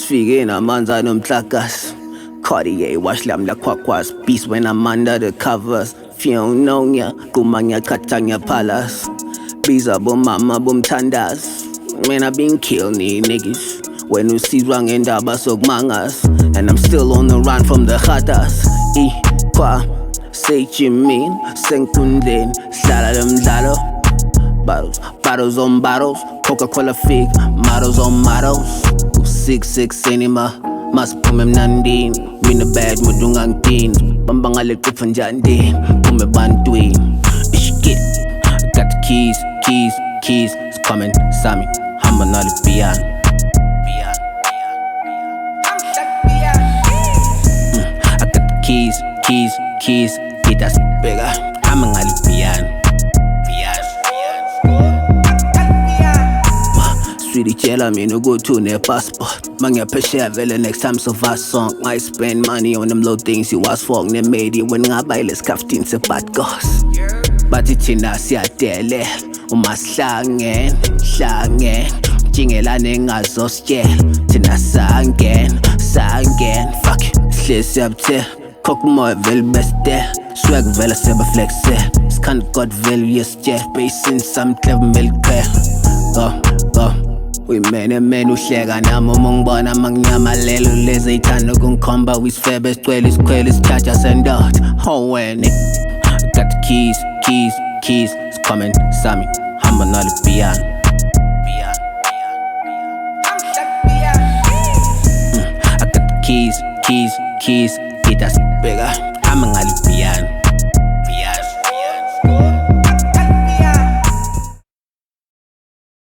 Sifike namanzi anomhlakas. Cartier wash lam la kwakwas. Beast when I'm under the covers. Fiononya, kumanya katanya palace. Biza bum mama bum tandas. When I been killing these niggas. When you see wrong in dabasog mangas. And I'm still on the run from the khatas. Kwa say chimin, senkundin, saladam dalo. Bottles on bottles, Coca-Cola fig, models on models. 6'6" cinema, mas pumem nandin. Mina bad mudungang tin, pambangalit ko fanjandin. Pumebantuin, ishkit. Got the keys, it's coming, Sammy. Hamba nalipian. I got the keys, that's bigger. I'm an alipian. Sweetie chela me no go to ne passport. Manga peshe vele next time so fast song. I spend money on them low things you was fuck ne made it when I buy less kaftin se bad goss. But it's in us ya tele. Umaslangen, Jingelane ngazosje. Tina sangen. Fuck it. Slis up te. Kok moe vel beste. Swag vela seba flexe. Skan god vel yes Basin some clever milk. Go. We men uhleka nami uma ngibona manginyamalelo lezi ithanda ukungikhomba wisifebe sigcwele isikhwele isichaja sendot. When got the keys, it's coming, Sammy. Hamba nalipian. I got the keys, that's bigger.